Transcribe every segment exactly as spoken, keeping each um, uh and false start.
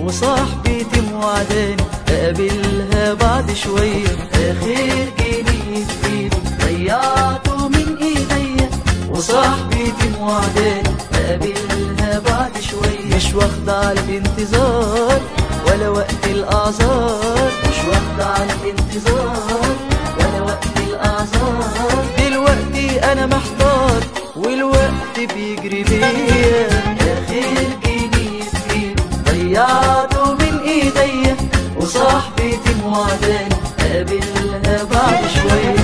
وصاحبتي موعداني اقابلها بعد شوية. اخر جنيه في ايدي ضيعته من ايديا، وصاحبتي موعداني اقابلها بعد شوية. مش واخدة على الانتظار ولا وقت الاعذار، مش واخدة على الانتظار ولا وقت الاعذار. دلوقتي انا محتار والوقت بيجري بيا. اخر جنيه في ايدي ضيعته من ايديا، وصاحبتي موعداني اقابلها بعد شوية.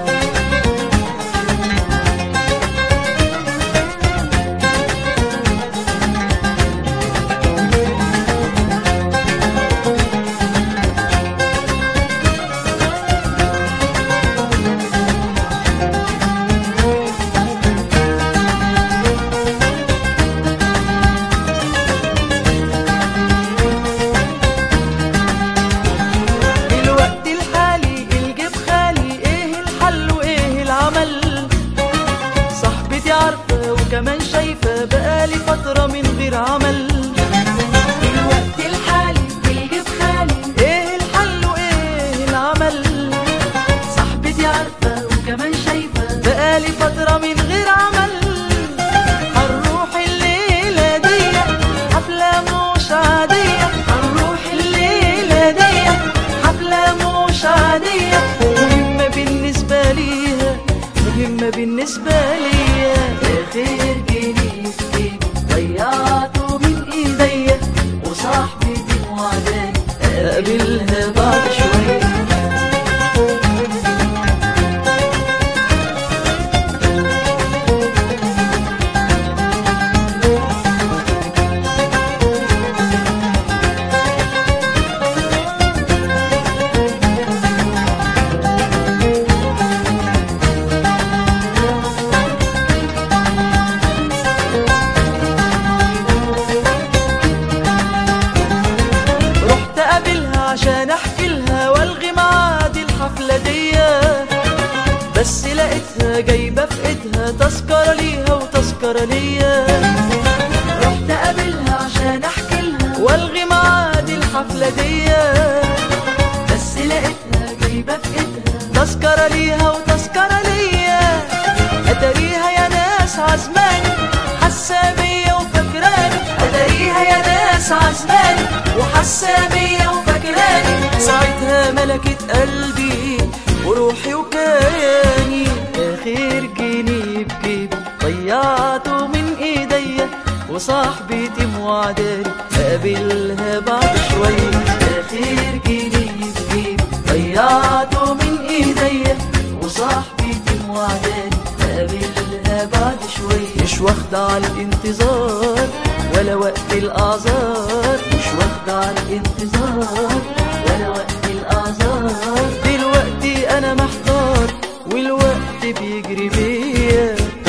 كمان شايفة بقالي فترة من غير عمل. الوقت الحالي بيجيب خالي، ايه الحل وايه العمل؟ صاحبتي عارفة وكمان شايفة بقالي فترة من غير عمل. هنروح الليلة دي حفلة مش عادية، هنروح الليلة دي حفلة مش عادية. مهمة بالنسبة ليها، مهمة بالنسبة ليا. اخر جنيه في ايدي ضيعته من ايديا، وصاحبتي موعداني اقابلها بعد شوية. عشان احكي لها والغي ميعاد الحفلة دي، بس لقيتها جايبة في ايدها تذكرة ليها وتذكرة ليا. رحت اقابلها عشان احكي لها والغي ميعاد الحفلة دي، بس لقيتها جايبة في ايدها تذكرة ليها وتذكرة ليا. اتاريها يا ناس عزماني حاسة بيا وفاكراني، اتاريها يا ناس عزماني وحاسة بيا وفاكراني. ساعتها ملكت قلبي وروحي وكياني. اخر جنيه بجيبي ضيعته من ايديا، وصاحبتي موعداني اقابلها بعد شوية. اخر جنيه بجيبي ضيعته من ايديا، وصاحبتي موعداني اقابلها بعد شوية. مش واخدة على الانتظار ولا وقت الاعذار، مش واخدة على الانتظار ولا وقت الاعذار. دلوقتي انا محتار والوقت بيجري بيا.